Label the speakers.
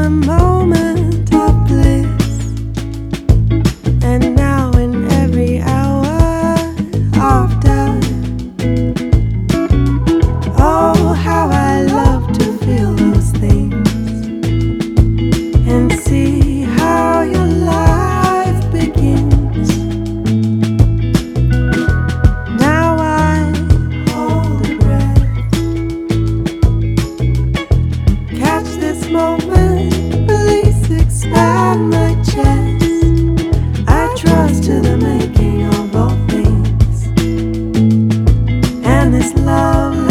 Speaker 1: a moment of bliss, and now in every hour of doubt. Oh, how I love to feel those things and see how your life begins. Now I hold a breath, catch this moment, release, expand my chest. I trust to the making of all things, and this love